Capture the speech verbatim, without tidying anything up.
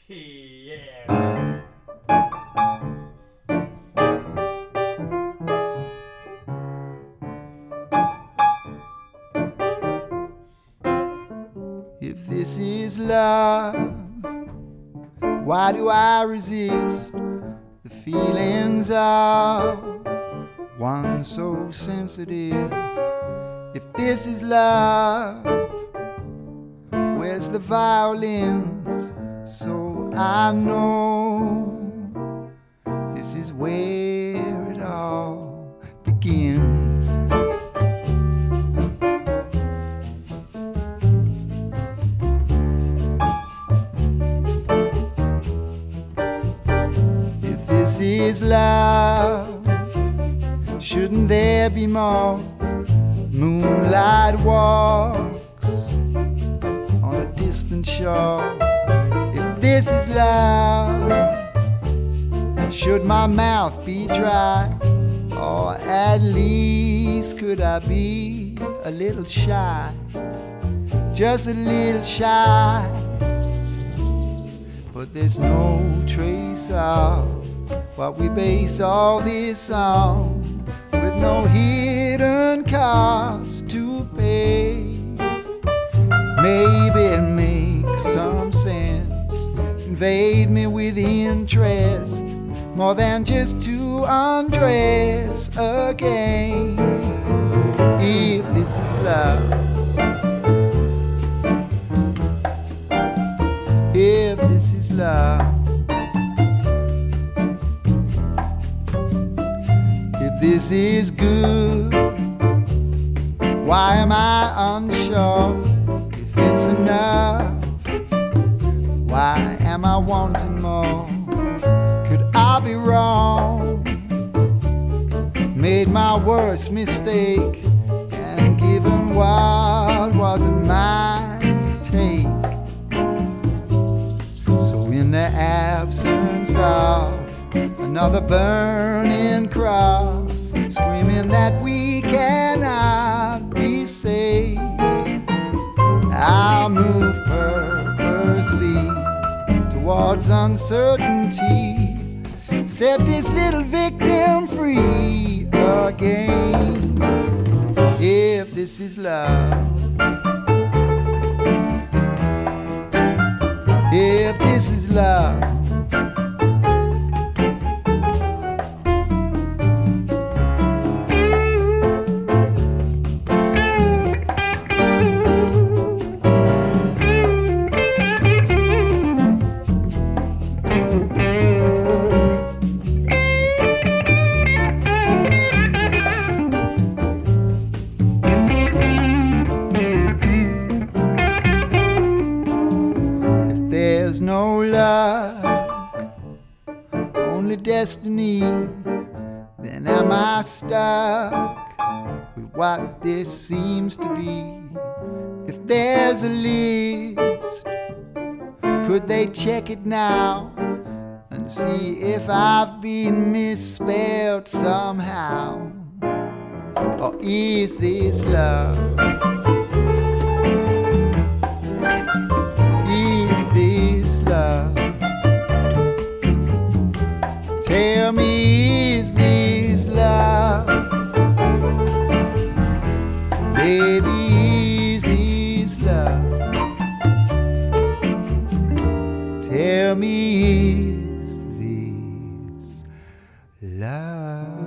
Yeah. If this is love, why do I resist the feelings of one so sensitive? If this is love, where's the violins? So I know this is where it all begins. If this is love, shouldn't there be more moonlight walks on a distant shore? If this is love, should my mouth be dry? Or at least could I be a little shy? Just a little shy. But there's no trace of what we base all this on, with no hidden cost to pay. Maybe it makes some sense, invade me with interest, more than just to undress again. If this is love, if this is love, if this is good, why am I unsure? If it's enough, why am I wanting more? Could I be wrong? Made my worst mistake, and given what wasn't mine to take. So in the absence of another burning cross, screaming that we cannot be saved, I'll move purposely towards uncertainty, set this little victim free again. If this is love, if this is love, there's no luck, only destiny, then am I stuck with what this seems to be? If there's a list, could they check it now and see if I've been misspelled somehow? Or is this love? Is this love? Tell me, is this love? Baby, is this love? Tell me, is this love?